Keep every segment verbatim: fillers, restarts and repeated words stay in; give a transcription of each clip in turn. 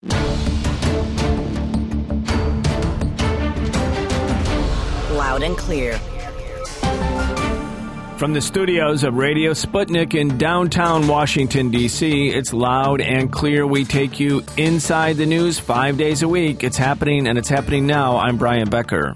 Loud and clear. From the studios of Radio Sputnik in downtown Washington, D C, it's Loud and Clear. We take you inside the news five days a week. It's happening, and it's happening now. I'm Brian Becker.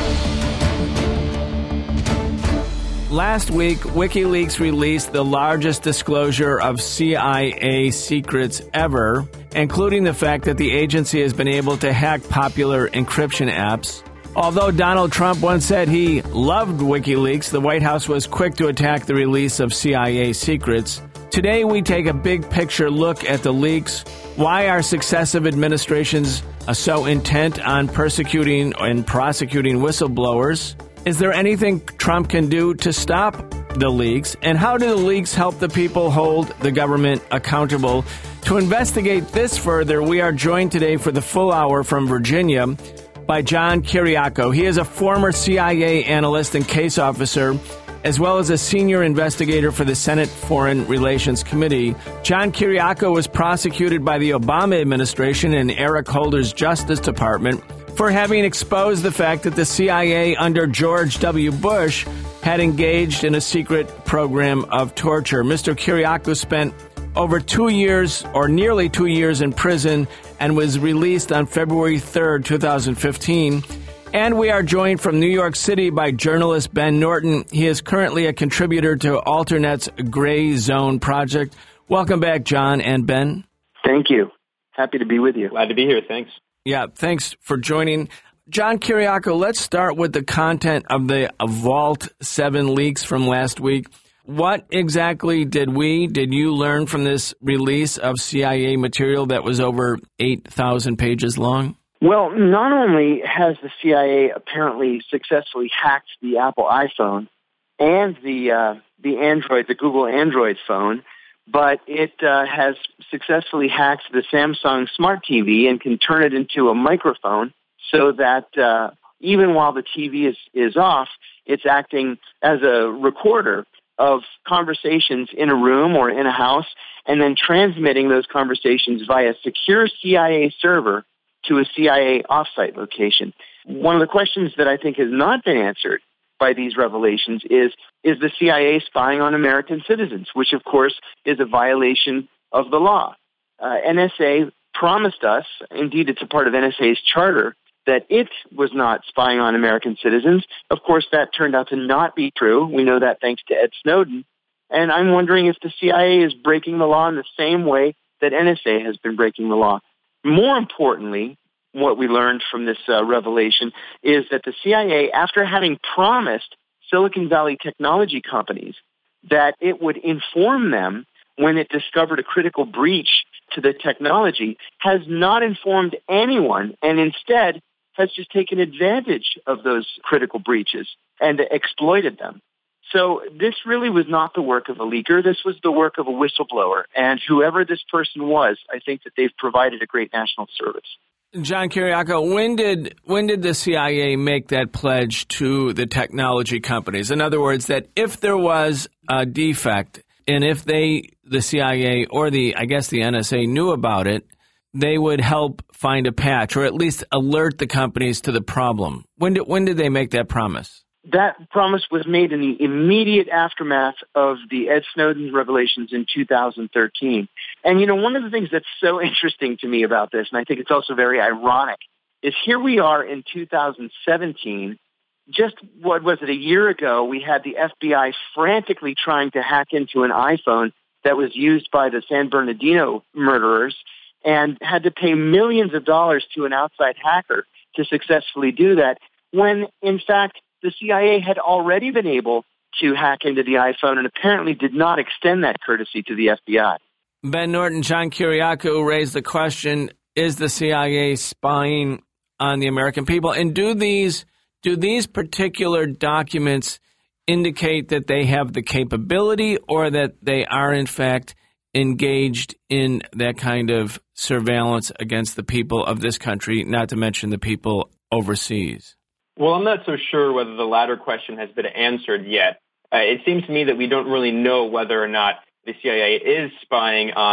Last week, WikiLeaks released the largest disclosure of C I A secrets ever, including the fact that the agency has been able to hack popular encryption apps. Although Donald Trump once said he loved WikiLeaks, the White House was quick to attack the release of C I A secrets. Today, we take a big picture look at the leaks, why our successive administrations are so intent on persecuting and prosecuting whistleblowers. Is there anything Trump can do to stop the leaks? And how do the leaks help the people hold the government accountable? To investigate this further, we are joined today for the full hour from Virginia by John Kiriakou. He is a former C I A analyst and case officer, as well as a senior investigator for the Senate Foreign Relations Committee. John Kiriakou was prosecuted by the Obama administration and Eric Holder's Justice Department for having exposed the fact that the C I A under George W. Bush had engaged in a secret program of torture. Mister Kiriakou spent over two years or nearly two years in prison and was released on February third, twenty fifteen. And we are joined from New York City by journalist Ben Norton. He is currently a contributor to Alternet's Gray Zone Project. Welcome back, John and Ben. Thank you. Happy to be with you. Glad to be here. Thanks. Yeah, thanks for joining. John Kiriakou, let's start with the content of the Vault seven leaks from last week. What exactly did we, did you learn from this release of C I A material that was over eight thousand pages long? Well, not only has the C I A apparently successfully hacked the Apple iPhone and the uh, the Android, the Google Android phone, but it uh, has successfully hacked the Samsung Smart T V and can turn it into a microphone so that uh, even while the T V is, is off, it's acting as a recorder of conversations in a room or in a house, and then transmitting those conversations via secure C I A server to a C I A offsite location. One of the questions that I think has not been answered by these revelations is, is the C I A spying on American citizens, which of course is a violation of the law. Uh, N S A promised us, indeed it's a part of N S A's charter, that it was not spying on American citizens. Of course, that turned out to not be true. We know that thanks to Ed Snowden. And I'm wondering if the C I A is breaking the law in the same way that N S A has been breaking the law. More importantly, what we learned from this uh, revelation is that the C I A, after having promised Silicon Valley technology companies that it would inform them when it discovered a critical breach to the technology, has not informed anyone and instead has just taken advantage of those critical breaches and exploited them. So this really was not the work of a leaker. This was the work of a whistleblower. And whoever this person was, I think that they've provided a great national service. John Kiriakou, when did when did the C I A make that pledge to the technology companies? In other words, that if there was a defect and if they, the C I A or the, I guess the N S A knew about it, they would help find a patch or at least alert the companies to the problem. When did when did they make that promise? That promise was made in the immediate aftermath of the Ed Snowden revelations in two thousand thirteen. And, you know, one of the things that's so interesting to me about this, and I think it's also very ironic, is here we are in two thousand seventeen. Just, what was it, a year ago, we had the F B I frantically trying to hack into an iPhone that was used by the San Bernardino murderers and had to pay millions of dollars to an outside hacker to successfully do that, when, in fact, the C I A had already been able to hack into the iPhone and apparently did not extend that courtesy to the F B I. Ben Norton, John Kiriakou raised the question, is the C I A spying on the American people? And do these do these particular documents indicate that they have the capability or that they are, in fact, engaged in that kind of surveillance against the people of this country, not to mention the people overseas? Well, I'm not so sure whether the latter question has been answered yet. Uh, it seems to me that we don't really know whether or not the C I A is spying on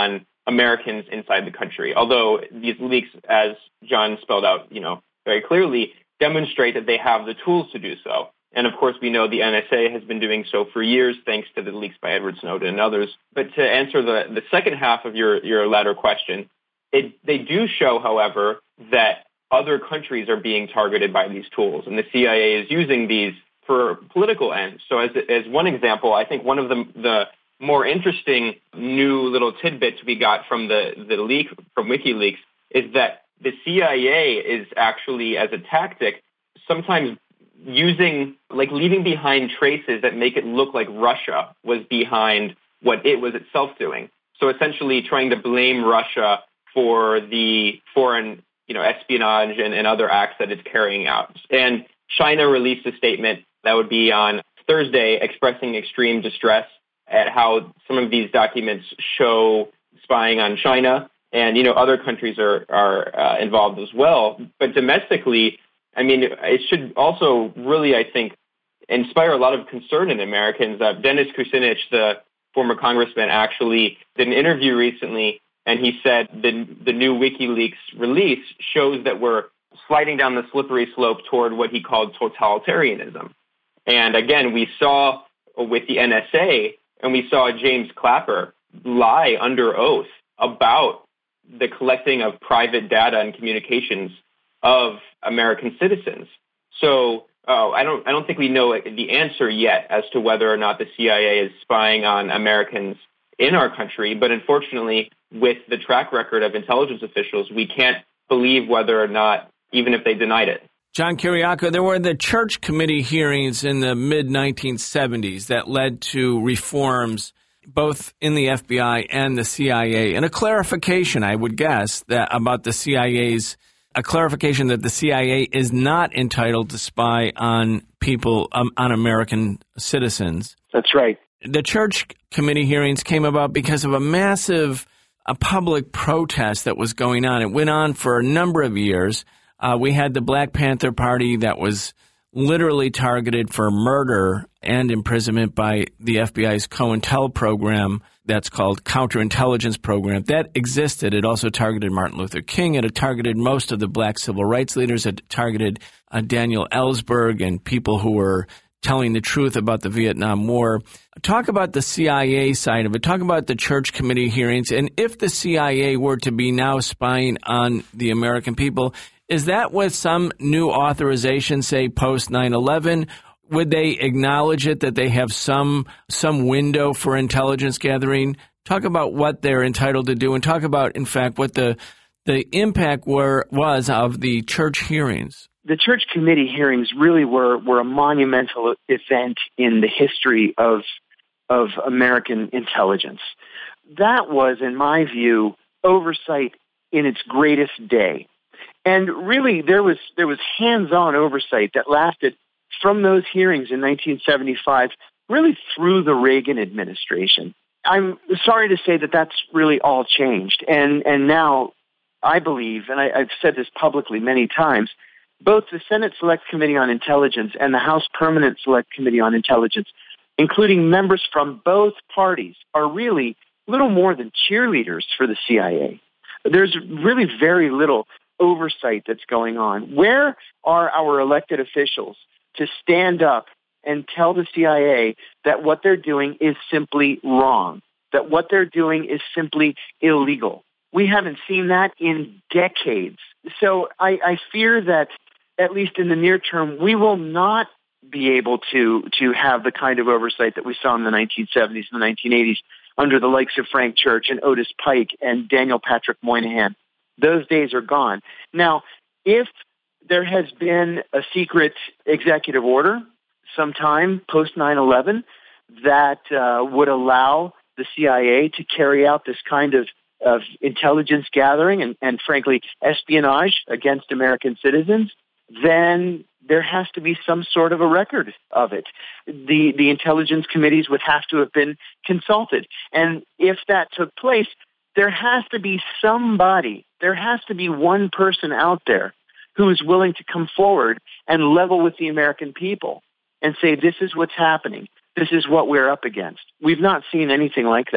Americans inside the country. Although these leaks, as John spelled out, you know, very clearly, demonstrate that they have the tools to do so. And of course, we know the N S A has been doing so for years, thanks to the leaks by Edward Snowden and others. But to answer the, the second half of your, your latter question, it, they do show, however, that other countries are being targeted by these tools, and the C I A is using these for political ends. So as, as one example, I think one of the, the more interesting new little tidbits we got from the, the leak from WikiLeaks is that the C I A is actually, as a tactic, sometimes using, like leaving behind traces that make it look like Russia was behind what it was itself doing. So essentially trying to blame Russia for the foreign, you know, espionage and, and other acts that it's carrying out. And China released a statement that would be on Thursday expressing extreme distress at how some of these documents show spying on China. And, you know, other countries are, are uh, involved as well. But domestically, I mean, it should also really, I think, inspire a lot of concern in Americans. Uh, Dennis Kucinich, the former congressman, actually did an interview recently, and he said the, the new WikiLeaks release shows that we're sliding down the slippery slope toward what he called totalitarianism. And again, we saw with the N S A, and we saw James Clapper lie under oath about the collecting of private data and communications of American citizens. So uh, I don't I don't think we know the answer yet as to whether or not the C I A is spying on Americans in our country. But unfortunately, with the track record of intelligence officials, we can't believe whether or not, even if they denied it. John Kiriakou, there were the Church Committee hearings in the mid nineteen seventies that led to reforms both in the F B I and the C I A, and a clarification, I would guess, that about the C I A's, a clarification that the C I A is not entitled to spy on people, um, on American citizens. That's right. The Church Committee hearings came about because of a massive a public protest that was going on. It went on for a number of years. Uh, we had the Black Panther Party that was literally targeted for murder and imprisonment by the F B I's COINTEL program that's called Counterintelligence Program. That existed. It also targeted Martin Luther King. It had targeted most of the black civil rights leaders. It targeted uh, Daniel Ellsberg and people who were telling the truth about the Vietnam War. Talk about the C I A side of it. Talk about the Church Committee hearings. And if the C I A were to be now spying on the American people, is that with some new authorization, say post nine eleven? Would they acknowledge it, that they have some some window for intelligence gathering? Talk about what they're entitled to do, and talk about, in fact, what the the impact were was of the church hearings. The Church Committee hearings really were, were a monumental event in the history of of American intelligence. That was, in my view, oversight in its greatest day. And really, there was there was hands-on oversight that lasted from those hearings in nineteen seventy-five, really through the Reagan administration. I'm sorry to say that that's really all changed. And and now, I believe, and I, I've said this publicly many times, both the Senate Select Committee on Intelligence and the House Permanent Select Committee on Intelligence, including members from both parties, are really little more than cheerleaders for the C I A. There's really very little oversight that's going on. Where are our elected officials to stand up and tell the C I A that what they're doing is simply wrong, that what they're doing is simply illegal? We haven't seen that in decades. So I, I fear that, at least in the near term, we will not be able to, to have the kind of oversight that we saw in the nineteen seventies and the nineteen eighties under the likes of Frank Church and Otis Pike and Daniel Patrick Moynihan. Those days are gone. Now, if there has been a secret executive order sometime post nine eleven that uh, would allow the C I A to carry out this kind of, of intelligence gathering and, and, frankly, espionage against American citizens, then there has to be some sort of a record of it. The, the intelligence committees would have to have been consulted. And if that took place, there has to be somebody, there has to be one person out there who is willing to come forward and level with the American people and say, this is what's happening. This is what we're up against. We've not seen anything like that.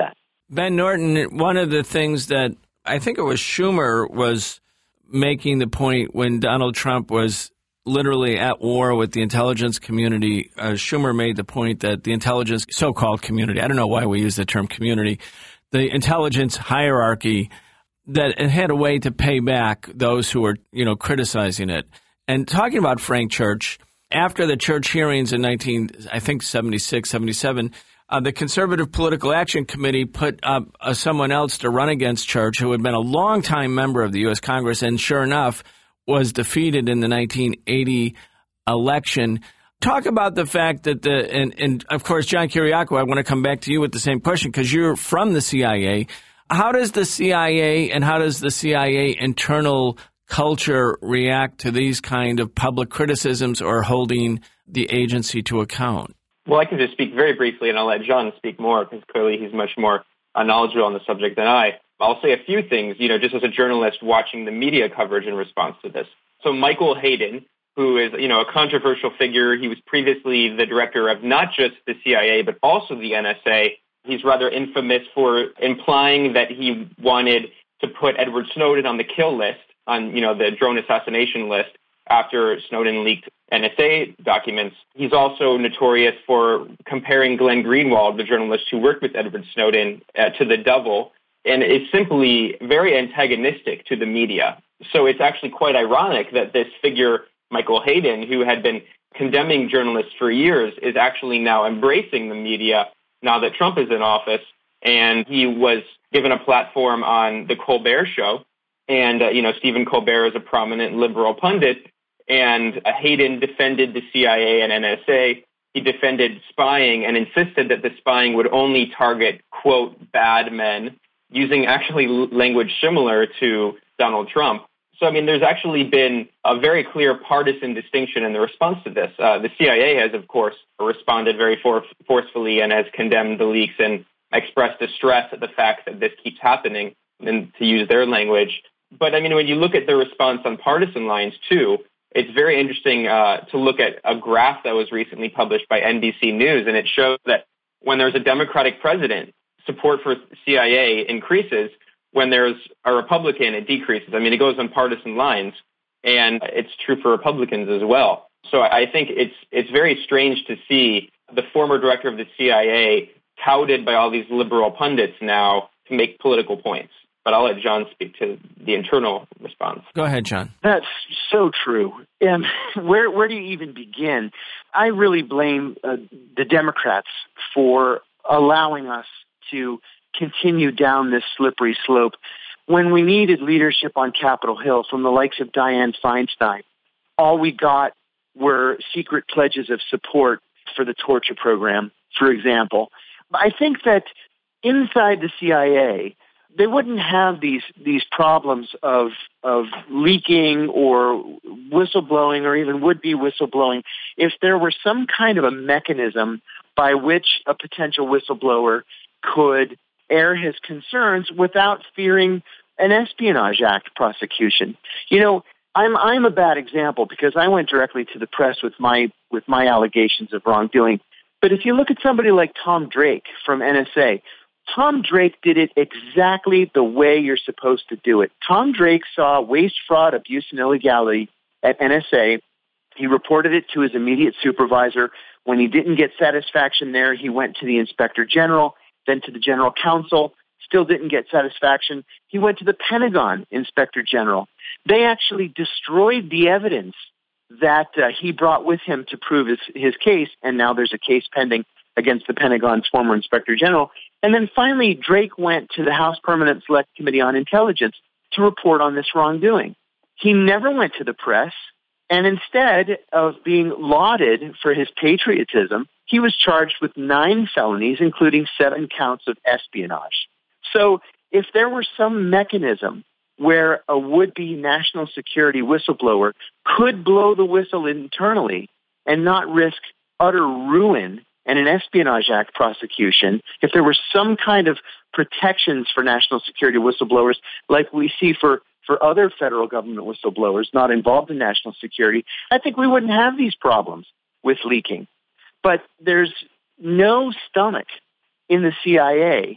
Ben Norton, one of the things that I think it was Schumer was making the point when Donald Trump was literally at war with the intelligence community, uh, Schumer made the point that the intelligence so-called community, I don't know why we use the term community, the intelligence hierarchy, that it had a way to pay back those who were, you know, criticizing it. And talking about Frank Church, after the Church hearings in nineteen, I think seventy-six, seventy-seven, uh, the Conservative Political Action Committee put up uh, someone else to run against Church, who had been a longtime member of the U S Congress, and sure enough, was defeated in the nineteen eighty election. Talk about the fact that the, and, and of course, John Kiriakou, I want to come back to you with the same question because you're from the C I A. How does the C I A and how does the C I A internal culture react to these kind of public criticisms or holding the agency to account? Well, I can just speak very briefly, and I'll let John speak more because clearly he's much more knowledgeable on the subject than I. I'll say a few things, you know, just as a journalist watching the media coverage in response to this. So Michael Hayden, who is, you know, a controversial figure, he was previously the director of not just the C I A, but also the N S A. He's rather infamous for implying that he wanted to put Edward Snowden on the kill list, on, you know, the drone assassination list after Snowden leaked N S A documents. He's also notorious for comparing Glenn Greenwald, the journalist who worked with Edward Snowden, uh, to the devil, and is simply very antagonistic to the media. So it's actually quite ironic that this figure, Michael Hayden, who had been condemning journalists for years, is actually now embracing the media now that Trump is in office. And he was given a platform on the Colbert Show. And, uh, you know, Stephen Colbert is a prominent liberal pundit. And uh, Hayden defended the C I A and N S A. He defended spying and insisted that the spying would only target, quote, bad men, using actually language similar to Donald Trump. So, I mean, there's actually been a very clear partisan distinction in the response to this. Uh, the C I A has, of course, responded very for- forcefully and has condemned the leaks and expressed distress at the fact that this keeps happening, and to use their language. But, I mean, when you look at the response on partisan lines, too, it's very interesting uh, to look at a graph that was recently published by N B C News, and it shows that when there's a Democratic president, support for C I A increases. When there's a Republican, it decreases. I mean, it goes on partisan lines, and it's true for Republicans as well. So I think it's it's very strange to see the former director of the C I A touted by all these liberal pundits now to make political points. But I'll let John speak to the internal response. Go ahead, John. That's so true. And where where do you even begin? I really blame uh, the Democrats for allowing us to continue down this slippery slope when we needed leadership on Capitol Hill from the likes of Dianne Feinstein. All we got were secret pledges of support for the torture program, for example. I think that inside the C I A, they wouldn't have these these problems of of leaking or whistleblowing or even would-be whistleblowing if there were some kind of a mechanism by which a potential whistleblower could air his concerns without fearing an Espionage Act prosecution. You know, I'm I'm a bad example because I went directly to the press with my with my allegations of wrongdoing. But if you look at somebody like Tom Drake from N S A, Tom Drake did it exactly the way you're supposed to do it. Tom Drake saw waste, fraud, abuse, and illegality at N S A. He reported it to his immediate supervisor. When he didn't get satisfaction there, he went to the Inspector General, then to the General Counsel. Still didn't get satisfaction. He went to the Pentagon Inspector General. They actually destroyed the evidence that uh, he brought with him to prove his, his case, and now there's a case pending against the Pentagon's former Inspector General. And then finally, Drake went to the House Permanent Select Committee on Intelligence to report on this wrongdoing. He never went to the press, and instead of being lauded for his patriotism, he was charged with nine felonies, including seven counts of espionage. So if there were some mechanism where a would-be national security whistleblower could blow the whistle internally and not risk utter ruin and an Espionage Act prosecution, if there were some kind of protections for national security whistleblowers like we see for, for other federal government whistleblowers not involved in national security, I think we wouldn't have these problems with leaking. But there's no stomach in the C I A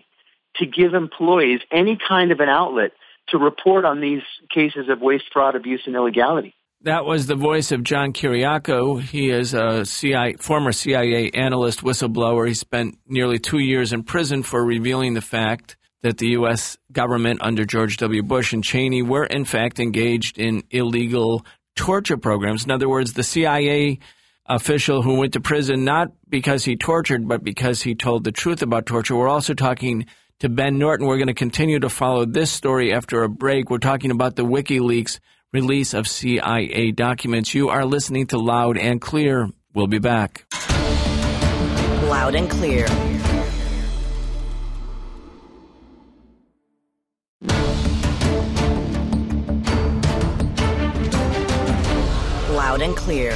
to give employees any kind of an outlet to report on these cases of waste, fraud, abuse, and illegality. That was the voice of John Kiriakou. He is a C I A, former C I A analyst, whistleblower. He spent nearly two years in prison for revealing the fact that the U S government under George W. Bush and Cheney were, in fact, engaged in illegal torture programs. In other words, the C I A official who went to prison not because he tortured, but because he told the truth about torture. We're also talking to Ben Norton. We're going to continue to follow this story after a break. We're talking about the WikiLeaks release of C I A documents. You are listening to Loud and Clear. We'll be back. Loud and Clear. Loud and Clear.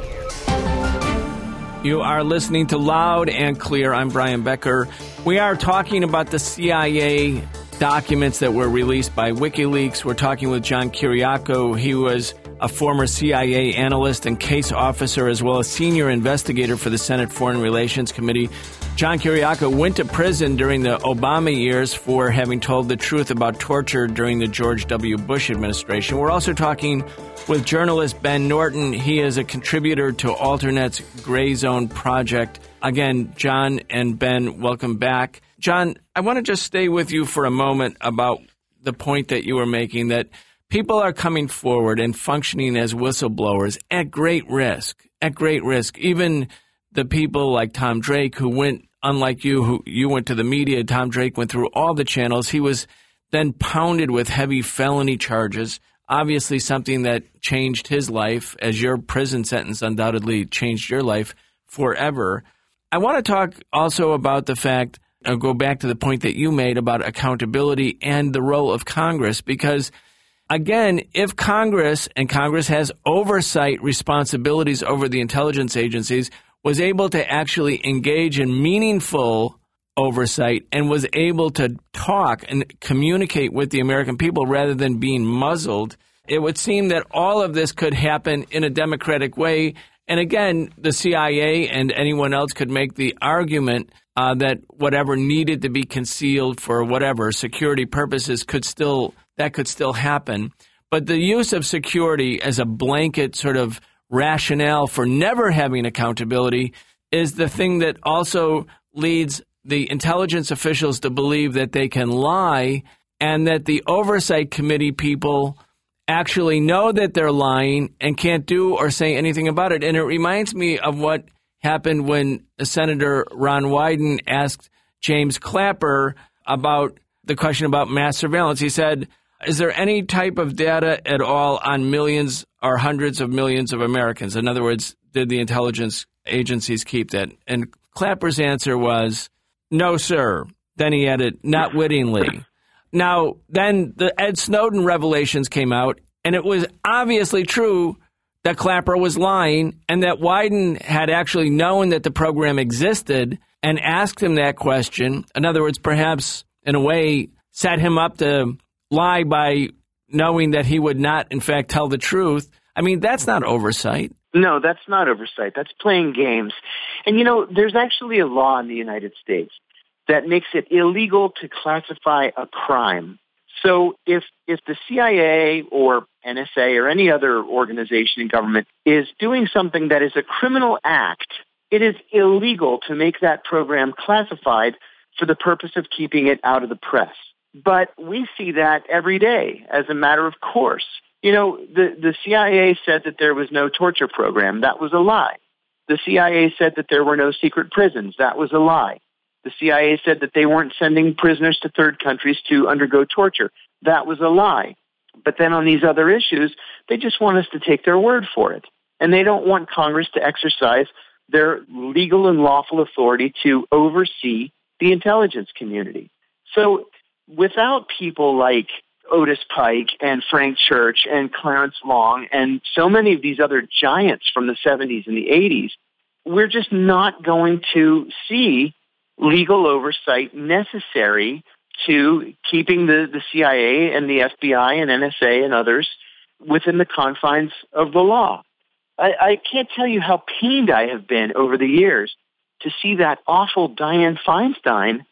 You are listening to Loud and Clear. I'm Brian Becker. We are talking about the C I A documents that were released by WikiLeaks. We're talking with John Kiriakou. He was a former C I A analyst and case officer, as well as senior investigator for the Senate Foreign Relations Committee. John Kiriakou went to prison during the Obama years for having told the truth about torture during the George W. Bush administration. We're also talking with journalist Ben Norton. He is a contributor to Alternet's Gray Zone Project. Again, John and Ben, welcome back. John, I want to just stay with you for a moment about the point that you were making, that people are coming forward and functioning as whistleblowers at great risk, at great risk. Even the people like Tom Drake, who went, unlike you, who you went to the media, Tom Drake went through all the channels. He was then pounded with heavy felony charges, obviously something that changed his life, as your prison sentence undoubtedly changed your life forever. I want to talk also about the fact, I'll go back to the point that you made about accountability and the role of Congress, because, again, if Congress, and Congress has oversight responsibilities over the intelligence agencies, was able to actually engage in meaningful oversight and was able to talk and communicate with the American people rather than being muzzled, it would seem that all of this could happen in a democratic way. And again, the C I A and anyone else could make the argument uh, that whatever needed to be concealed for whatever security purposes could still, that could still happen. But the use of security as a blanket sort of rationale for never having accountability is the thing that also leads the intelligence officials to believe that they can lie, and that the oversight committee people actually know that they're lying and can't do or say anything about it. And it reminds me of what happened when Senator Ron Wyden asked James Clapper about the question about mass surveillance. He said, is there any type of data at all on millions or hundreds of millions of Americans? In other words, did the intelligence agencies keep that? And Clapper's answer was, no, sir. Then he added, not wittingly. Now, then the Ed Snowden revelations came out, and it was obviously true that Clapper was lying and that Wyden had actually known that the program existed and asked him that question. In other words, perhaps in a way set him up to lie by knowing that he would not, in fact, tell the truth. I mean, that's not oversight. No, that's not oversight. That's playing games. And, you know, there's actually a law in the United States that makes it illegal to classify a crime. So if if the C I A or N S A or any other organization in government is doing something that is a criminal act, it is illegal to make that program classified for the purpose of keeping it out of the press. But we see that every day as a matter of course. You know, the, the C I A said that there was no torture program. That was a lie. The C I A said that there were no secret prisons. That was a lie. The C I A said that they weren't sending prisoners to third countries to undergo torture. That was a lie. But then on these other issues, they just want us to take their word for it. And they don't want Congress to exercise their legal and lawful authority to oversee the intelligence community. So without people like Otis Pike and Frank Church and Clarence Long and so many of these other giants from the seventies and the eighties, we're just not going to see legal oversight necessary to keeping the, the C I A and the F B I and N S A and others within the confines of the law. I, I can't tell you how pained I have been over the years to see that awful Dianne Feinstein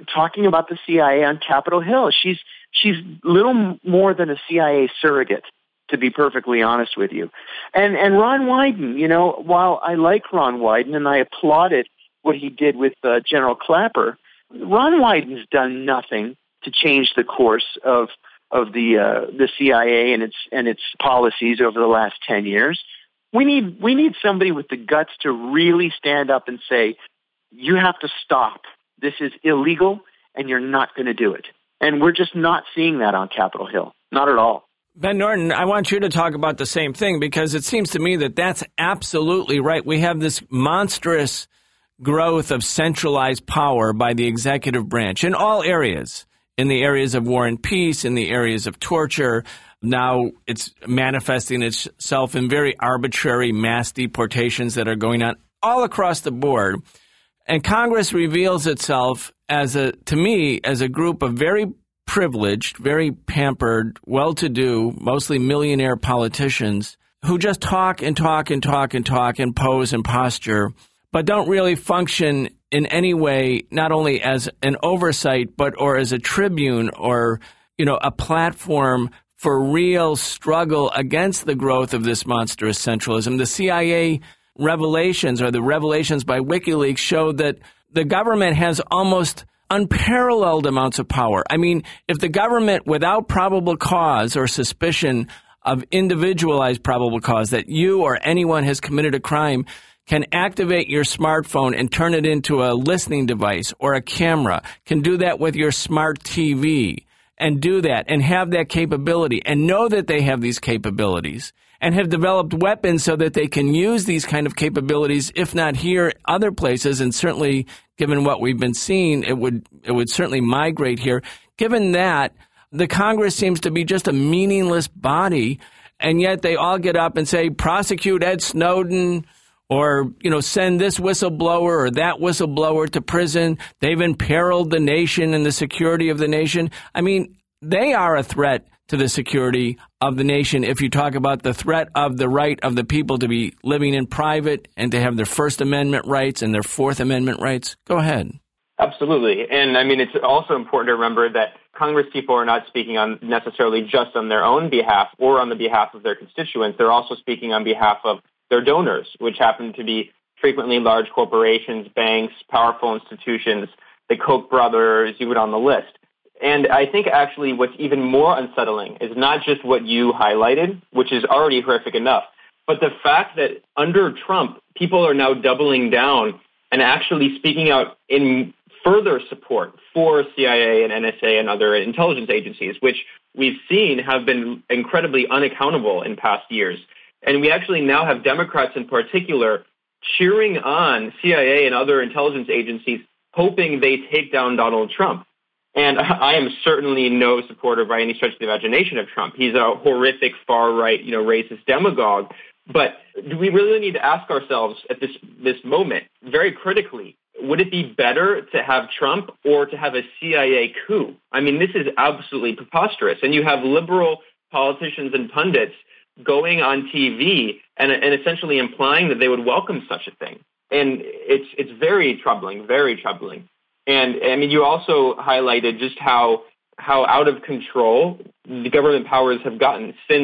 talking about the C I A on Capitol Hill. She's she's little more than a C I A surrogate, to be perfectly honest with you. And and Ron Wyden, you know, while I like Ron Wyden and I applauded what he did with uh, General Clapper, Ron Wyden's done nothing to change the course of of the uh, the C I A and its and its policies over the last ten years. We need we need somebody with the guts to really stand up and say, you have to stop. This is illegal, and you're not going to do it. And we're just not seeing that on Capitol Hill. Not at all. Ben Norton, I want you to talk about the same thing, because it seems to me that that's absolutely right. We have this monstrous growth of centralized power by the executive branch in all areas, in the areas of war and peace, in the areas of torture. Now it's manifesting itself in very arbitrary mass deportations that are going on all across the board. And Congress reveals itself as a, to me, as a group of very privileged, very pampered, well-to-do, mostly millionaire politicians who just talk and talk and talk and talk and pose and posture, but don't really function in any way, not only as an oversight, but or as a tribune or, you know, a platform for real struggle against the growth of this monstrous centralism. The C I A revelations or the revelations by WikiLeaks showed that the government has almost unparalleled amounts of power. I mean, if the government, without probable cause or suspicion of individualized probable cause that you or anyone has committed a crime, can activate your smartphone and turn it into a listening device or a camera, can do that with your smart T V and do that and have that capability and know that they have these capabilities, and have developed weapons so that they can use these kind of capabilities, if not here, other places, and certainly given what we've been seeing, it would it would certainly migrate here. Given that, the Congress seems to be just a meaningless body, and yet they all get up and say, prosecute Ed Snowden, or, you know, send this whistleblower or that whistleblower to prison. They've imperiled the nation and the security of the nation. I mean, they are a threat to the security of the nation if you talk about the threat of the right of the people to be living in private and to have their First Amendment rights and their Fourth Amendment rights. Go ahead. Absolutely. And I mean, it's also important to remember that Congress people are not speaking on necessarily just on their own behalf or on the behalf of their constituents. They're also speaking on behalf of their donors, which happen to be frequently large corporations, banks, powerful institutions, the Koch brothers, you would on the list. And I think actually what's even more unsettling is not just what you highlighted, which is already horrific enough, but the fact that under Trump, people are now doubling down and actually speaking out in further support for C I A and N S A and other intelligence agencies, which we've seen have been incredibly unaccountable in past years. And we actually now have Democrats in particular cheering on C I A and other intelligence agencies, hoping they take down Donald Trump. And I am certainly no supporter by any stretch of the imagination of Trump. He's a horrific far-right, you know, racist demagogue. But do we really need to ask ourselves at this this moment, very critically, would it be better to have Trump or to have a C I A coup? I mean, this is absolutely preposterous. And you have liberal politicians and pundits going on T V and, and essentially implying that they would welcome such a thing. And it's it's very troubling, very troubling. And I mean, you also highlighted just how how out of control the government powers have gotten since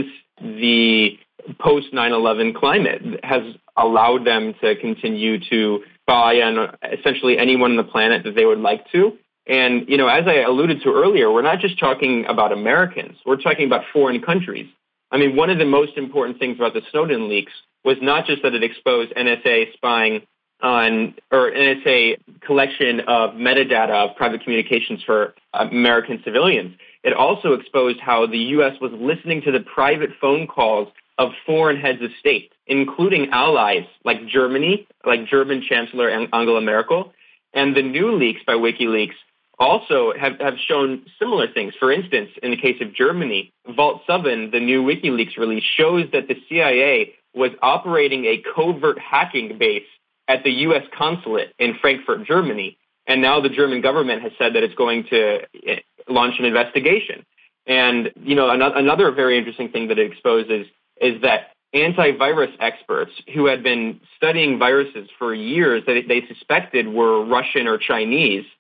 the post nine eleven climate has allowed them to continue to spy on essentially anyone on the planet that they would like to. And, you know, as I alluded to earlier, we're not just talking about Americans. We're talking about foreign countries. I mean, one of the most important things about the Snowden leaks was not just that it exposed N S A spying on, or N S A collection of metadata of private communications for American civilians. It also exposed how the U S was listening to the private phone calls of foreign heads of state, including allies like Germany, like German Chancellor Angela Merkel. And the new leaks by WikiLeaks also have, have shown similar things. For instance, in the case of Germany, Vault seven, the new WikiLeaks release, shows that the C I A was operating a covert hacking base at the U S consulate in Frankfurt, Germany. And now the German government has said that it's going to launch an investigation. And, you know, another very interesting thing that it exposes is that antivirus experts who had been studying viruses for years that they suspected were Russian or Chinese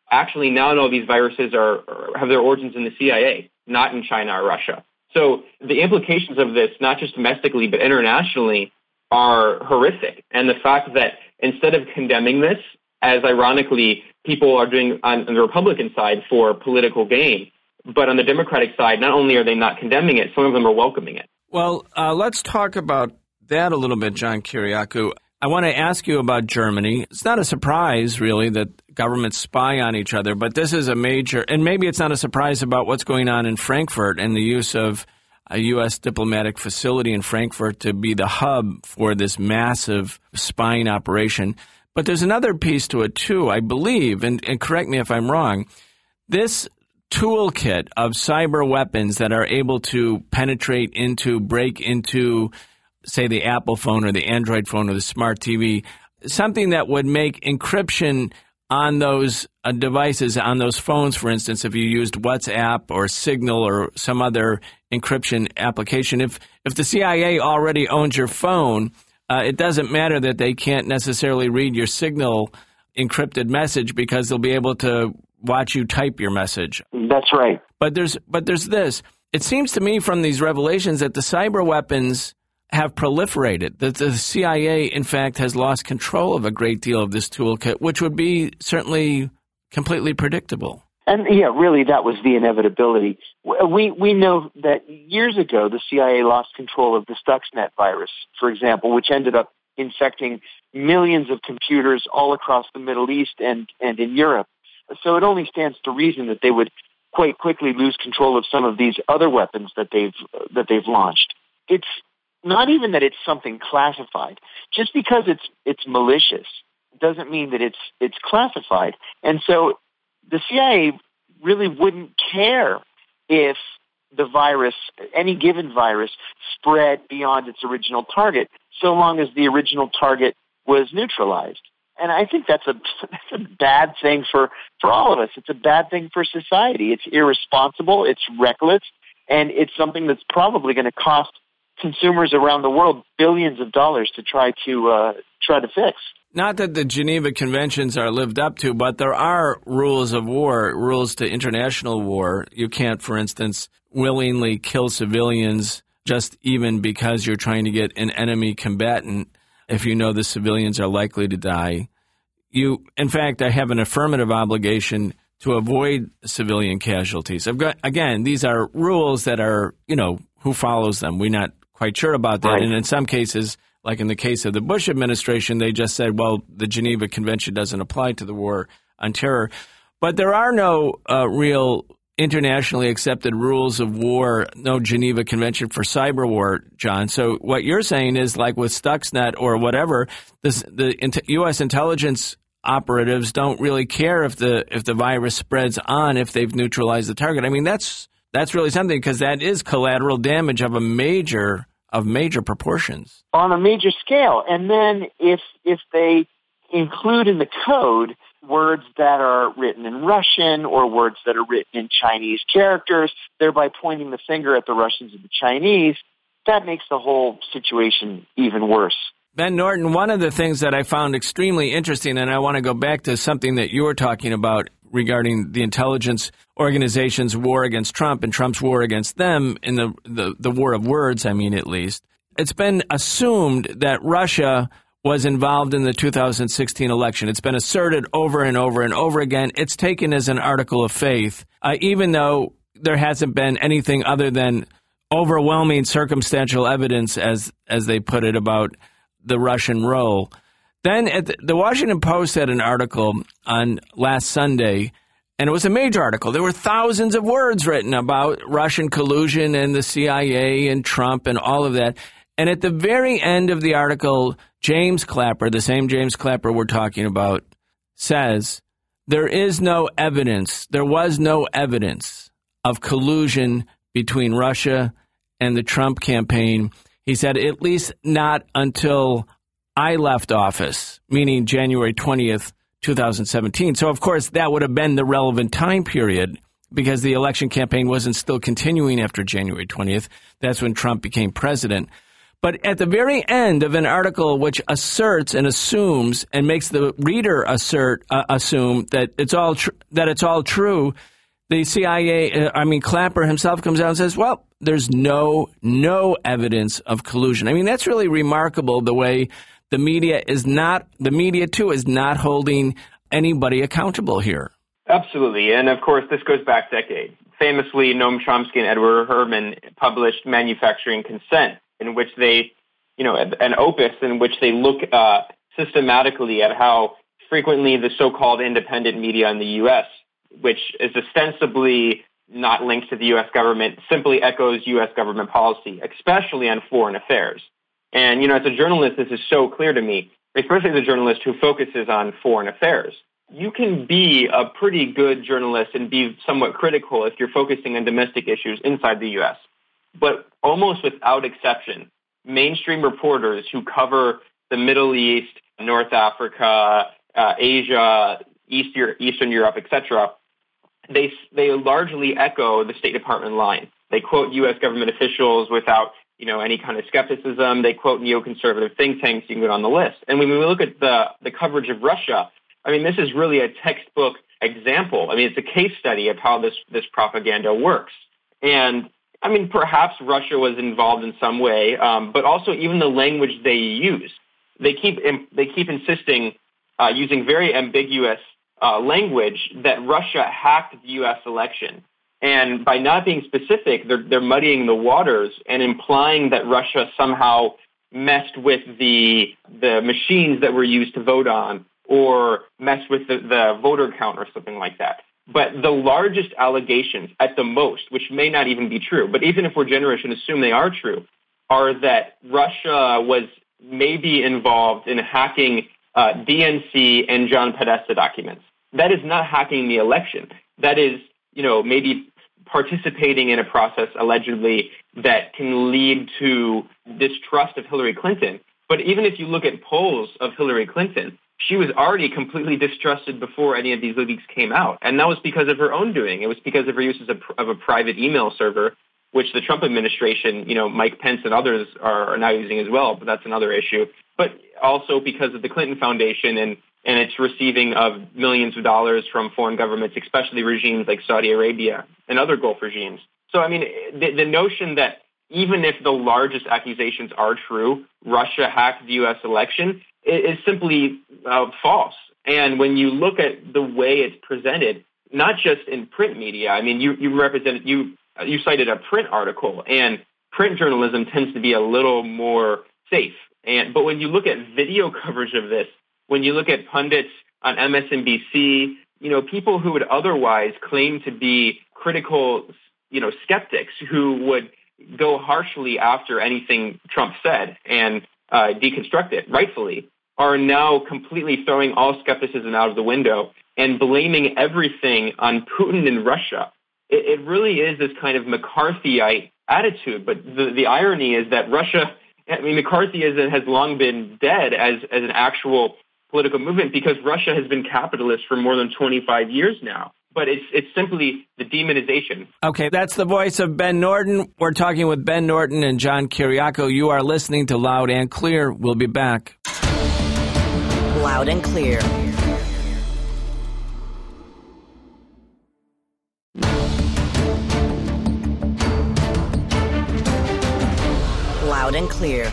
actually now know these viruses are have their origins in the C I A, not in China or Russia. So the implications of this, not just domestically but internationally, are horrific. And the fact that instead of condemning this, as ironically people are doing on the Republican side for political gain, but on the Democratic side, not only are they not condemning it, some of them are welcoming it. Well, uh, let's talk about that a little bit, John Kiriakou. I want to ask you about Germany. It's not a surprise, really, that governments spy on each other, but this is a major, and maybe it's not a surprise about what's going on in Frankfurt and the use of a U S diplomatic facility in Frankfurt to be the hub for this massive spying operation. But there's another piece to it, too, I believe, and, and correct me if I'm wrong. This toolkit of cyber weapons that are able to penetrate into, break into, say, the Apple phone or the Android phone or the smart T V, something that would make encryption on those uh, devices, on those phones, for instance, if you used WhatsApp or Signal or some other encryption application. If if the C I A already owns your phone, uh, it doesn't matter that they can't necessarily read your Signal encrypted message because they'll be able to watch you type your message. That's right. But there's but there's this. It seems to me from these revelations that the cyber weapons have proliferated, that the C I A, in fact, has lost control of a great deal of this toolkit, which would be certainly completely predictable. And, yeah, really, that was the inevitability. We we know that years ago, the C I A lost control of the Stuxnet virus, for example, which ended up infecting millions of computers all across the Middle East and, and in Europe. So it only stands to reason that they would quite quickly lose control of some of these other weapons that they've that they've launched. It's not even that it's something classified. Just because it's it's malicious doesn't mean that it's it's classified. And so the C I A really wouldn't care if the virus, any given virus, spread beyond its original target, so long as the original target was neutralized. And I think that's a that's a bad thing for, for all of us. It's a bad thing for society. It's irresponsible, it's reckless, and it's something that's probably going to cost consumers around the world billions of dollars to try to uh, try to fix. Not that the Geneva Conventions are lived up to, but there are rules of war, rules to international war. You can't, for instance, willingly kill civilians just even because you're trying to get an enemy combatant if you know the civilians are likely to die. You, in fact, I have an affirmative obligation to avoid civilian casualties. I've got, again, these are rules that are, you know, who follows them? We're not quite sure about that. Right. And in some cases, like in the case of the Bush administration, they just said, well, the Geneva Convention doesn't apply to the war on terror. But there are no uh, real internationally accepted rules of war, no Geneva Convention for cyber war, John. So what you're saying is, like with Stuxnet or whatever, this, the U S intelligence operatives don't really care if the if the virus spreads on, if they've neutralized the target. I mean, that's that's really something, because that is collateral damage of a major of major proportions. On a major scale. And then if if they include in the code words that are written in Russian or words that are written in Chinese characters, thereby pointing the finger at the Russians and the Chinese, that makes the whole situation even worse. Ben Norton, one of the things that I found extremely interesting, and I want to go back to something that you were talking about regarding the intelligence organization's war against Trump and Trump's war against them, in the, the, the war of words, I mean, at least. It's been assumed that Russia was involved in the two thousand sixteen election. It's been asserted over and over and over again. It's taken as an article of faith, uh, even though there hasn't been anything other than overwhelming circumstantial evidence, as as they put it, about the Russian role. Then at the, the Washington Post had an article on last Sunday, and it was a major article. There were thousands of words written about Russian collusion and the C I A and Trump and all of that. And at the very end of the article, James Clapper, the same James Clapper we're talking about, says, there is no evidence, there was no evidence of collusion between Russia and the Trump campaign. He said, at least not until I left office, meaning January twentieth, twenty seventeen. So, of course, that would have been the relevant time period, because the election campaign wasn't still continuing after January twentieth. That's when Trump became president. But at the very end of an article which asserts and assumes and makes the reader assert uh, assume that it's all tr- that it's all true, the C I A, uh, I mean Clapper himself comes out and says, "Well, there's no no evidence of collusion." I mean, that's really remarkable. The way the media is not the media too is not holding anybody accountable here. Absolutely, and of course, this goes back decades. Famously, Noam Chomsky and Edward Herman published Manufacturing Consent, in which they, you know, an opus in which they look uh, systematically at how frequently the so-called independent media in the U S, which is ostensibly not linked to the U S government, simply echoes U S government policy, especially on foreign affairs. And, you know, as a journalist, this is so clear to me, especially as a journalist who focuses on foreign affairs. You can be a pretty good journalist and be somewhat critical if you're focusing on domestic issues inside the U S. But almost without exception, mainstream reporters who cover the Middle East, North Africa, uh, Asia, East, Eastern Europe, et cetera, they they largely echo the State Department line. They quote U S government officials without, you know, any kind of skepticism. They quote neoconservative think tanks. You can go down the list. And when we look at the the coverage of Russia, I mean, this is really a textbook example. I mean, it's a case study of how this this propaganda works. And I mean, perhaps Russia was involved in some way, um, but also even the language they use. They keep they keep insisting, uh, using very ambiguous uh, language, that Russia hacked the U S election. And by not being specific, they're, they're muddying the waters and implying that Russia somehow messed with the the machines that were used to vote on, or messed with the, the voter count or something like that. But the largest allegations, at the most, which may not even be true, but even if we're generous and assume they are true, are that Russia was maybe involved in hacking uh, D N C and John Podesta documents. That is not hacking the election. That is, you know, maybe participating in a process, allegedly, that can lead to distrust of Hillary Clinton. But even if you look at polls of Hillary Clinton, she was already completely distrusted before any of these leaks came out. And that was because of her own doing. It was because of her use of a, of a private email server, which the Trump administration, you know, Mike Pence and others are, are now using as well, but that's another issue. But also because of the Clinton Foundation and, and its receiving of millions of dollars from foreign governments, especially regimes like Saudi Arabia and other Gulf regimes. So, I mean, the, the notion that even if the largest accusations are true, Russia hacked the U S election, is simply uh, false. And when you look at the way it's presented, not just in print media, I mean, you, you represented, you, you cited a print article, and print journalism tends to be a little more safe. And, but when you look at video coverage of this, when you look at pundits on M S N B C, you know, people who would otherwise claim to be critical, you know, skeptics who would go harshly after anything Trump said and uh, deconstruct it, rightfully, are now completely throwing all skepticism out of the window and blaming everything on Putin and Russia. It, it really is this kind of McCarthyite attitude. But the, the irony is that Russia, I mean, McCarthyism has long been dead as, as an actual political movement because Russia has been capitalist for more than twenty-five years now. But it's it's simply the demonization. Okay, that's the voice of Ben Norton. We're talking with Ben Norton and John Kiriakou. You are listening to Loud and Clear. We'll be back. Loud and Clear. Loud and Clear.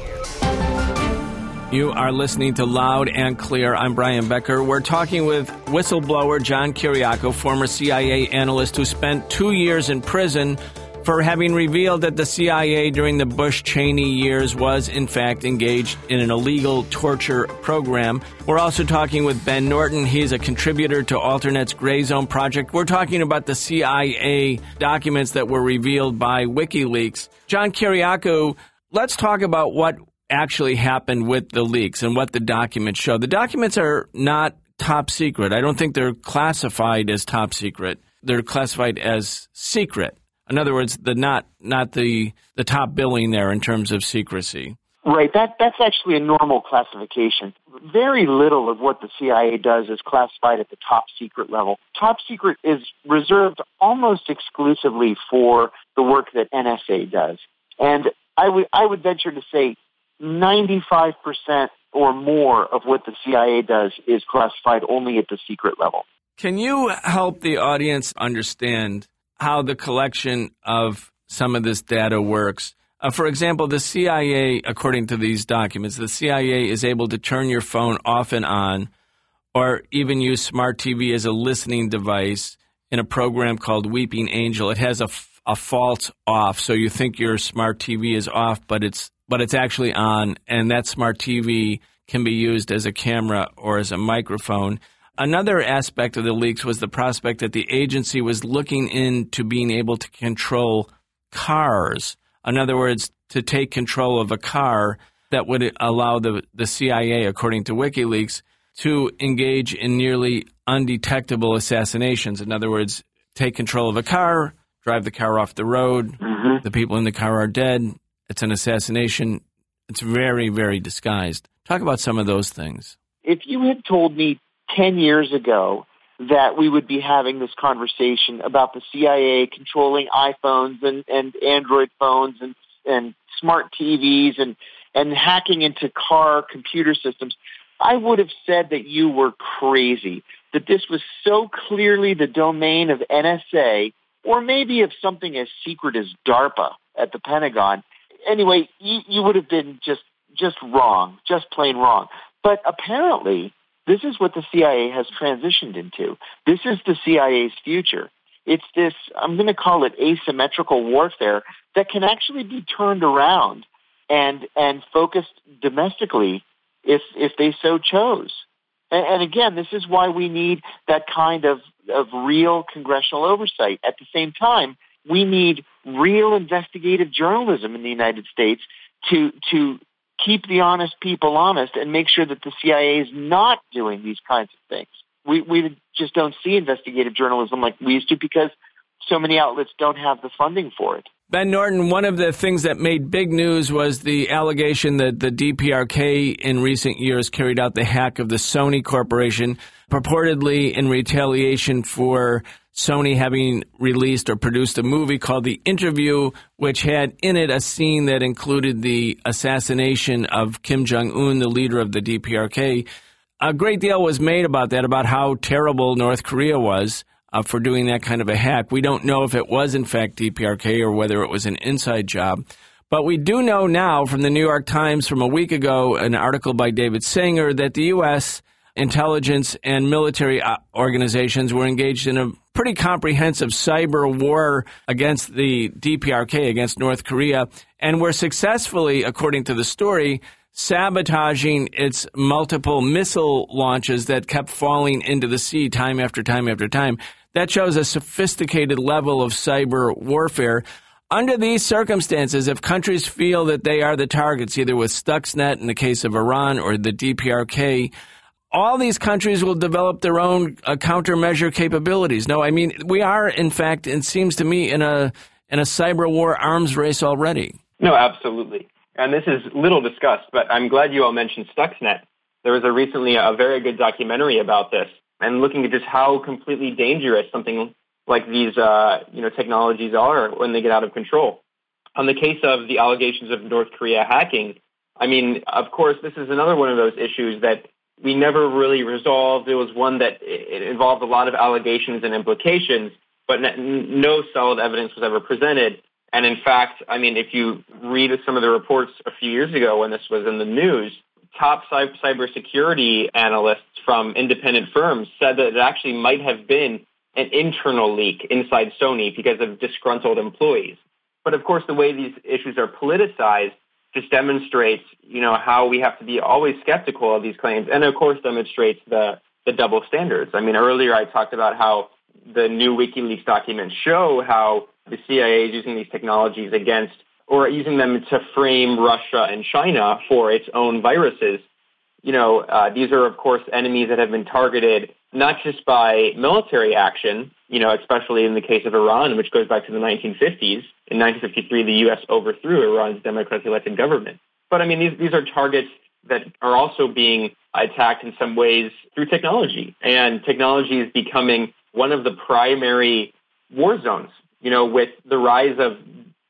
You are listening to Loud and Clear. I'm Brian Becker. We're talking with whistleblower John Kiriakou, former C I A analyst who spent two years in prison for having revealed that the C I A during the Bush-Cheney years was, in fact, engaged in an illegal torture program. We're also talking with Ben Norton. He's a contributor to Alternet's Gray Zone Project. We're talking about the C I A documents that were revealed by WikiLeaks. John Kiriakou, let's talk about what actually happened with the leaks and what the documents show. The documents are not top secret. I don't think they're classified as top secret. They're classified as secret. In other words, the not not the the top billing there in terms of secrecy. Right. That that's actually a normal classification. Very little of what the C I A does is classified at the top secret level. Top secret is reserved almost exclusively for the work that N S A does. And I would I would venture to say ninety-five percent or more of what the C I A does is classified only at the secret level. Can you help the audience understand how the collection of some of this data works? Uh, for example, the C I A, according to these documents, the C I A is able to turn your phone off and on, or even use smart T V as a listening device in a program called Weeping Angel. It has a, a false off, so you think your smart T V is off, but it's but it's actually on, and that smart T V can be used as a camera or as a microphone. Another aspect of the leaks was the prospect that the agency was looking into being able to control cars. In other words, to take control of a car that would allow the, the C I A, according to WikiLeaks, to engage in nearly undetectable assassinations. In other words, take control of a car, drive the car off the road, mm-hmm. the people in the car are dead, it's an assassination. It's very, very disguised. Talk about some of those things. If you had told me ten years ago that we would be having this conversation about the C I A controlling iPhones and, and Android phones and, and smart T Vs and, and hacking into car computer systems, I would have said that you were crazy, that this was so clearly the domain of N S A or maybe of something as secret as DARPA at the Pentagon. Anyway, you, you would have been just, just wrong, just plain wrong. But apparently, this is what the C I A has transitioned into. This is the C I A's future. It's this, I'm going to call it asymmetrical warfare that can actually be turned around and and focused domestically if if they so chose. And, and again, this is why we need that kind of, of real congressional oversight. At the same time, we need real investigative journalism in the United States to to keep the honest people honest and make sure that the C I A is not doing these kinds of things. We we just don't see investigative journalism like we used to because so many outlets don't have the funding for it. Ben Norton, one of the things that made big news was the allegation that the D P R K in recent years carried out the hack of the Sony Corporation, purportedly in retaliation for Sony having released or produced a movie called The Interview, which had in it a scene that included the assassination of Kim Jong-un, the leader of the D P R K. A great deal was made about that, about how terrible North Korea was uh, for doing that kind of a hack. We don't know if it was, in fact, D P R K or whether it was an inside job. But we do know now from the New York Times from a week ago, an article by David Sanger, that the U S intelligence and military organizations were engaged in a pretty comprehensive cyber war against the D P R K, against North Korea, and were successfully, according to the story, sabotaging its multiple missile launches that kept falling into the sea time after time after time. That shows a sophisticated level of cyber warfare. Under these circumstances, if countries feel that they are the targets, either with Stuxnet in the case of Iran or the D P R K, all these countries will develop their own uh, countermeasure capabilities. No, I mean, we are, in fact, it seems to me, in a in a cyber war arms race already. No, absolutely. And this is little discussed, but I'm glad you all mentioned Stuxnet. There was a recently a very good documentary about this and looking at just how completely dangerous something like these uh, you know, technologies are when they get out of control. On the case of the allegations of North Korea hacking, I mean, of course, this is another one of those issues that we never really resolved. It was one that it involved a lot of allegations and implications, but no solid evidence was ever presented. And in fact, I mean, if you read some of the reports a few years ago when this was in the news, top cybersecurity analysts from independent firms said that it actually might have been an internal leak inside Sony because of disgruntled employees. But of course, the way these issues are politicized just demonstrates, you know, how we have to be always skeptical of these claims, and of course demonstrates the, the double standards. I mean, earlier I talked about how the new WikiLeaks documents show how the C I A is using these technologies against, or using them to frame Russia and China for its own viruses. You know, uh, these are, of course, enemies that have been targeted not just by military action, you know, especially in the case of Iran, which goes back to the nineteen fifties. In nineteen fifty-three, the U S overthrew Iran's democratically elected government. But, I mean, these, these are targets that are also being attacked in some ways through technology. And technology is becoming one of the primary war zones, you know, with the rise of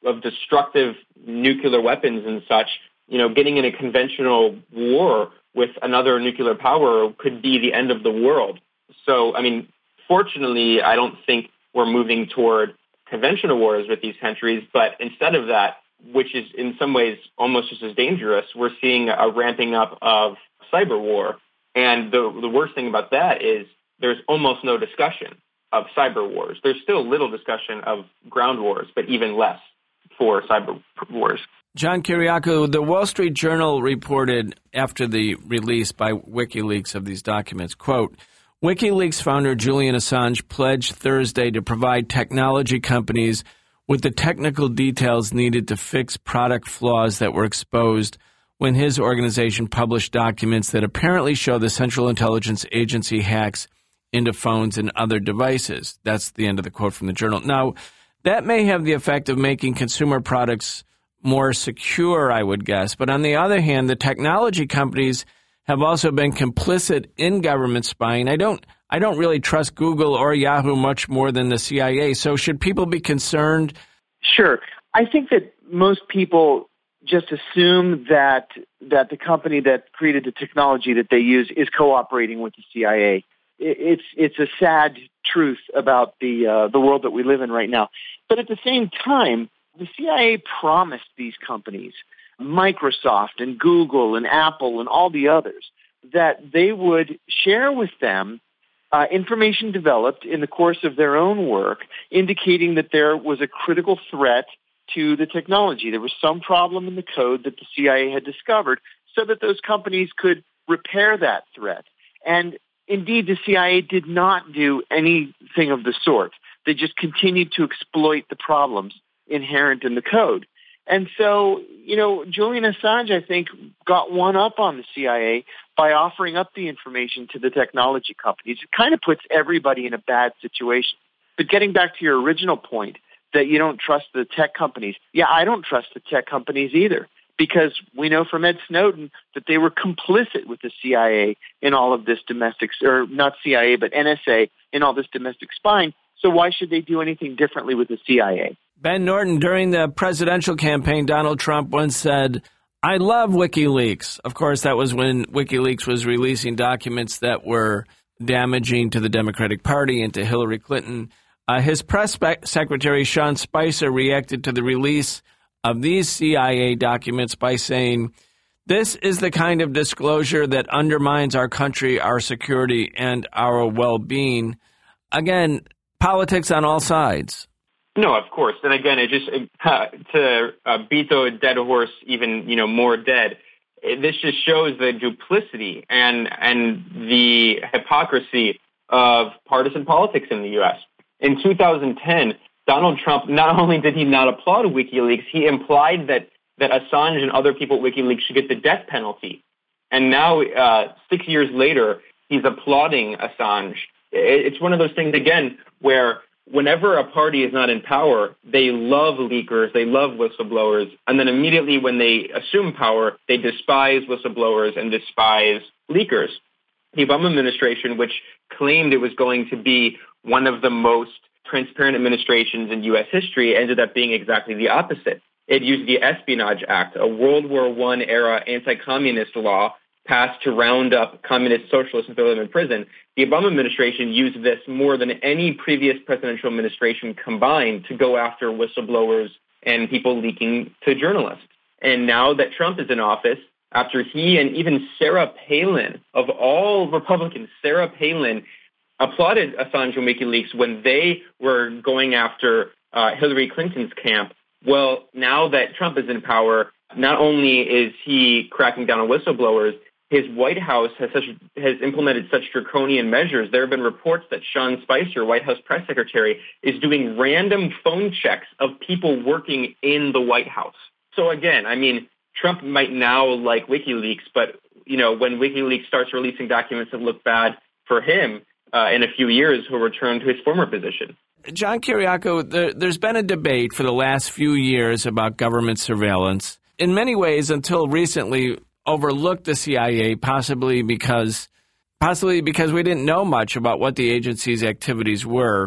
of destructive nuclear weapons and such, you know, getting in a conventional war with another nuclear power could be the end of the world. So, I mean, fortunately, I don't think we're moving toward conventional wars with these countries, but instead of that, which is in some ways almost just as dangerous, we're seeing a ramping up of cyber war. And the, the worst thing about that is there's almost no discussion of cyber wars. There's still little discussion of ground wars, but even less for cyber wars. John Kiriakou, the Wall Street Journal reported after the release by WikiLeaks of these documents, quote, WikiLeaks founder Julian Assange pledged Thursday to provide technology companies with the technical details needed to fix product flaws that were exposed when his organization published documents that apparently show the Central Intelligence Agency hacks into phones and other devices. That's the end of the quote from the journal. Now, that may have the effect of making consumer products more secure, I would guess. But on the other hand, the technology companies have also been complicit in government spying. I don't I don't really trust Google or Yahoo much more than the C I A. So should people be concerned? Sure. I think that most people just assume that that the company that created the technology that they use is cooperating with the C I A. It's it's a sad truth about the uh, the world that we live in right now. But at the same time, the C I A promised these companies, Microsoft and Google and Apple and all the others, that they would share with them uh, information developed in the course of their own work, indicating that there was a critical threat to the technology. There was some problem in the code that the C I A had discovered so that those companies could repair that threat. And indeed, the C I A did not do anything of the sort. They just continued to exploit the problems inherent in the code. And so, you know, Julian Assange, I think, got one up on the C I A by offering up the information to the technology companies. It kind of puts everybody in a bad situation. But getting back to your original point that you don't trust the tech companies, yeah, I don't trust the tech companies either, because we know from Ed Snowden that they were complicit with the C I A in all of this domestic, or not C I A, but N S A in all this domestic spying. So why should they do anything differently with the C I A? Ben Norton, during the presidential campaign, Donald Trump once said, I love WikiLeaks. Of course, that was when WikiLeaks was releasing documents that were damaging to the Democratic Party and to Hillary Clinton. Uh, his press secretary, Sean Spicer, reacted to the release of these C I A documents by saying, this is the kind of disclosure that undermines our country, our security, and our well-being. Again, politics on all sides. No, of course. And again, it just uh, to uh, beat the dead horse even, you know, more dead. It, this just shows the duplicity and and the hypocrisy of partisan politics in the U S. In two thousand ten, Donald Trump, not only did he not applaud WikiLeaks, he implied that that Assange and other people at WikiLeaks should get the death penalty. And now, uh, six years later, he's applauding Assange. It, it's one of those things, again, where whenever a party is not in power, they love leakers, they love whistleblowers, and then immediately when they assume power, they despise whistleblowers and despise leakers. The Obama administration, which claimed it was going to be one of the most transparent administrations in U S history, ended up being exactly the opposite. It used the Espionage Act, a World War One era anti-communist law passed to round up communist socialists and throw them in prison. The Obama administration used this more than any previous presidential administration combined to go after whistleblowers and people leaking to journalists. And now that Trump is in office, after he and even Sarah Palin, of all Republicans, Sarah Palin applauded Assange and WikiLeaks when they were going after uh, Hillary Clinton's camp. Well, now that Trump is in power, not only is he cracking down on whistleblowers, his White House has such, has implemented such draconian measures. There have been reports that Sean Spicer, White House press secretary, is doing random phone checks of people working in the White House. So again, I mean, Trump might now like WikiLeaks, but you know, when WikiLeaks starts releasing documents that look bad for him, uh, in a few years, he'll return to his former position. John Kiriakou, there, there's been a debate for the last few years about government surveillance. In many ways, until recently, overlooked the C I A, possibly because possibly because we didn't know much about what the agency's activities were.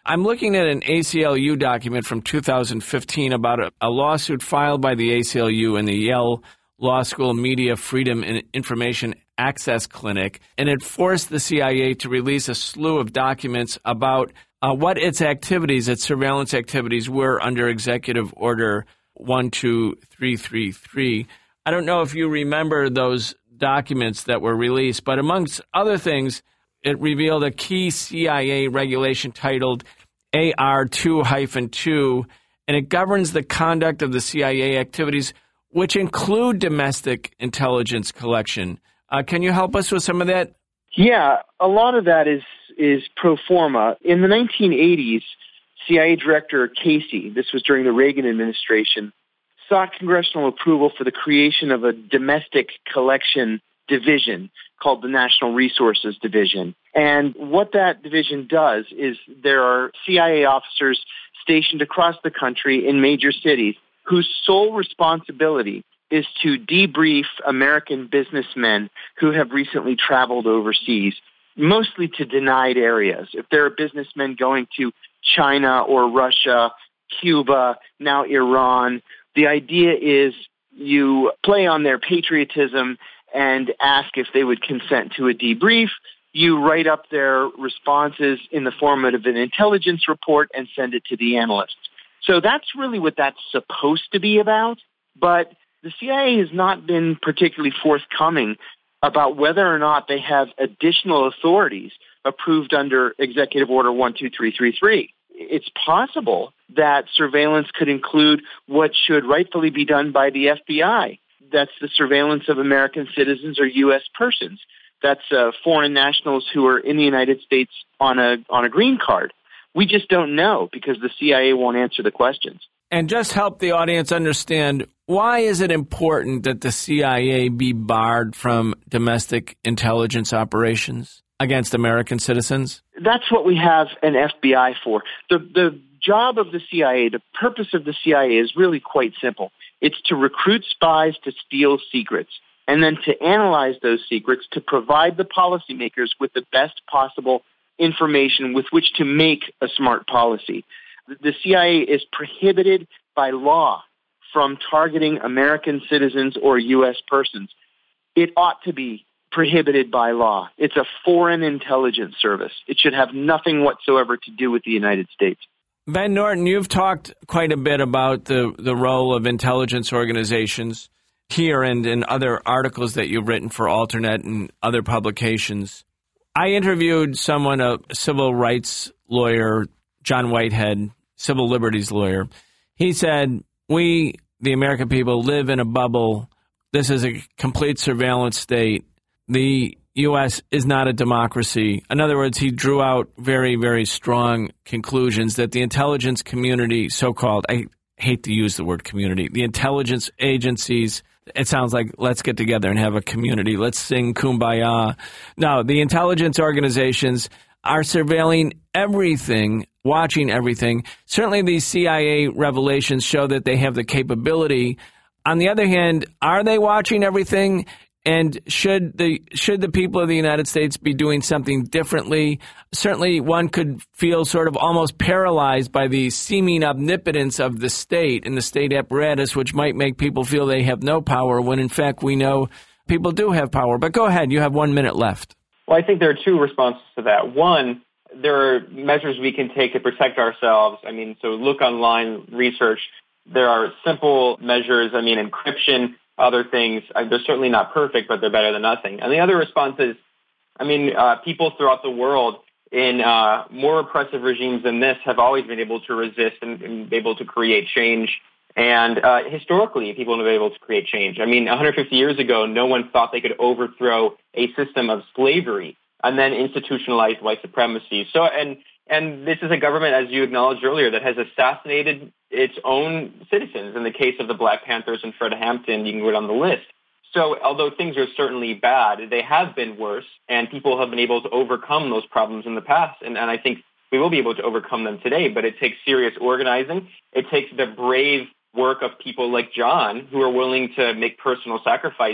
I'm looking at an A C L U document from two thousand fifteen about a, a lawsuit filed by the A C L U and the Yale Law School Media Freedom and Information Access Clinic, and it forced the C I A to release a slew of documents about uh, what its activities, its surveillance activities, were under Executive Order one two three three three. I don't know if you remember those documents that were released, but amongst other things, it revealed a key C I A regulation titled A R two dash two, and it governs the conduct of the C I A activities, which include domestic intelligence collection. Uh, can you help us with some of that? Yeah, a lot of that is is pro forma. In the nineteen eighties, C I A Director Casey, this was during the Reagan administration, sought congressional approval for the creation of a domestic collection division called the National Resources Division. And what that division does is there are C I A officers stationed across the country in major cities whose sole responsibility is to debrief American businessmen who have recently traveled overseas, mostly to denied areas. If there are businessmen going to China or Russia, Cuba, now Iran, the idea is you play on their patriotism and ask if they would consent to a debrief. You write up their responses in the form of an intelligence report and send it to the analysts. So that's really what that's supposed to be about. But the C I A has not been particularly forthcoming about whether or not they have additional authorities approved under Executive Order one two three three three. It's possible that surveillance could include what should rightfully be done by the F B I. That's the surveillance of American citizens or U S persons. That's uh, foreign nationals who are in the United States on a on a green card. We just don't know because the C I A won't answer the questions. And just help the audience understand, why is it important that the C I A be barred from domestic intelligence operations against American citizens? That's what we have an F B I for. The the job of the C I A, the purpose of the C I A is really quite simple. It's to recruit spies to steal secrets and then to analyze those secrets to provide the policymakers with the best possible information with which to make a smart policy. The C I A is prohibited by law from targeting American citizens or U S persons. It ought to be prohibited by law. It's a foreign intelligence service. It should have nothing whatsoever to do with the United States. Ben Norton, you've talked quite a bit about the, the role of intelligence organizations here and in other articles that you've written for Alternet and other publications. I interviewed someone, a civil rights lawyer, John Whitehead, civil liberties lawyer. He said, we, the American people, live in a bubble. This is a complete surveillance state. The U S is not a democracy. In other words, he drew out very, very strong conclusions that the intelligence community, so-called, I hate to use the word community, the intelligence agencies, it sounds like let's get together and have a community. Let's sing Kumbaya. No, the intelligence organizations are surveilling everything, watching everything. Certainly these C I A revelations show that they have the capability. On the other hand, are they watching everything? And should the should the people of the United States be doing something differently? Certainly one could feel sort of almost paralyzed by the seeming omnipotence of the state and the state apparatus, which might make people feel they have no power when, in fact, we know people do have power. But go ahead. You have one minute left. Well, I think there are two responses to that. One, there are measures we can take to protect ourselves. I mean, so look online, research. There are simple measures. I mean, encryption, other things. They're certainly not perfect, but they're better than nothing. And the other response is, I mean, uh, people throughout the world in uh, more oppressive regimes than this have always been able to resist and, and be able to create change. And uh, historically, people have been able to create change. I mean, one hundred fifty years ago, no one thought they could overthrow a system of slavery and then institutionalized white supremacy. So, and and this is a government, as you acknowledged earlier, that has assassinated its own citizens. In the case of the Black Panthers and Fred Hampton, you can go down the list. So although things are certainly bad, they have been worse, and people have been able to overcome those problems in the past. And, and I think we will be able to overcome them today, but it takes serious organizing. It takes the brave work of people like John, who are willing to make personal sacrifices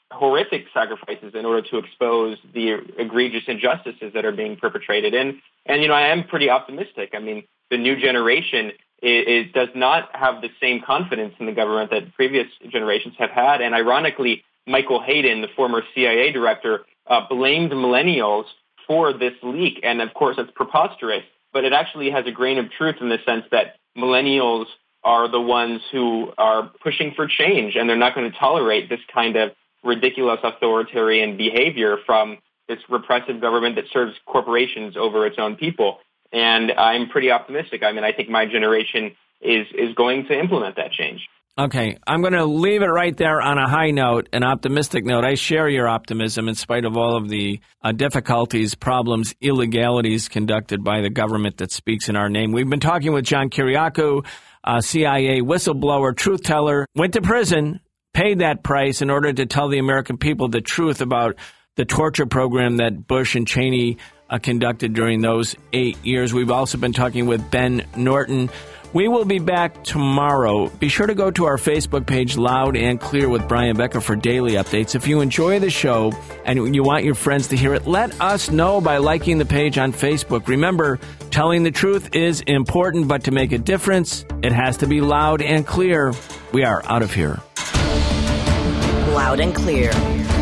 horrific sacrifices in order to expose the egregious injustices that are being perpetrated. And, and you know, I am pretty optimistic. I mean, the new generation it, it does not have the same confidence in the government that previous generations have had. And ironically, Michael Hayden, the former C I A director, uh, blamed millennials for this leak. And of course, that's preposterous, but it actually has a grain of truth in the sense that millennials are the ones who are pushing for change, and they're not going to tolerate this kind of ridiculous authoritarian behavior from this repressive government that serves corporations over its own people. And I'm pretty optimistic. I mean, I think my generation is is going to implement that change. Okay, I'm going to leave it right there on a high note, an optimistic note. I share your optimism in spite of all of the uh, difficulties, problems, illegalities conducted by the government that speaks in our name. We've been talking with John Kiriakou, uh, C I A whistleblower, truth teller, went to prison, paid that price in order to tell the American people the truth about the torture program that Bush and Cheney uh, conducted during those eight years. We've also been talking with Ben Norton. We will be back tomorrow. Be sure to go to our Facebook page, Loud and Clear with Brian Becker, for daily updates. If you enjoy the show and you want your friends to hear it, let us know by liking the page on Facebook. Remember, telling the truth is important, but to make a difference, it has to be loud and clear. We are out of here. Loud and Clear.